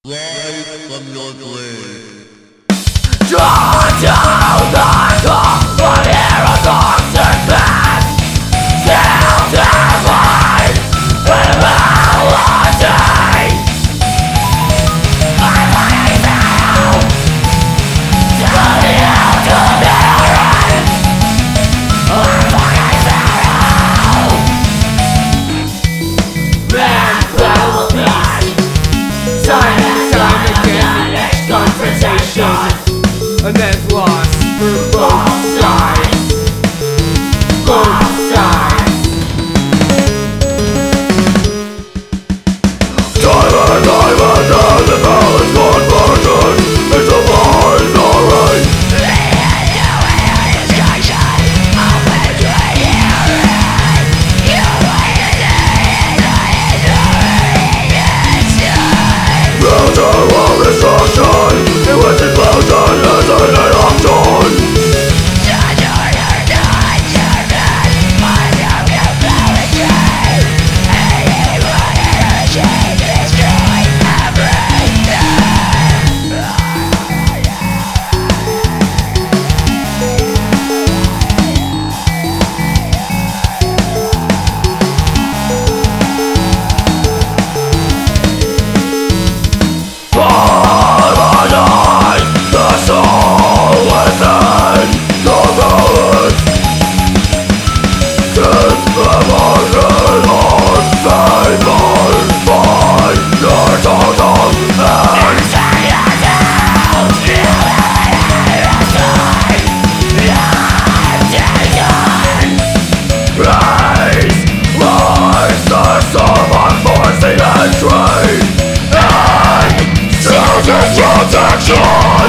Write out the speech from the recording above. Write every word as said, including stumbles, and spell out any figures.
Rise from your grave. Drawn down the call of heroes and men, still terrified with melody. I'm fighting now to the ultimate. I'm fighting now. Man battles me, time and time again, next confrontation. And there's loss for both sides. Both sides. Time and time again, the balance conversion. It's a fine alright. Lead to a destruction. I'll betray you. You waited in the Router of destruction. It was explosion as an option. Judge order, not your man. On your capability. Anyone energy destroy everything. Protection!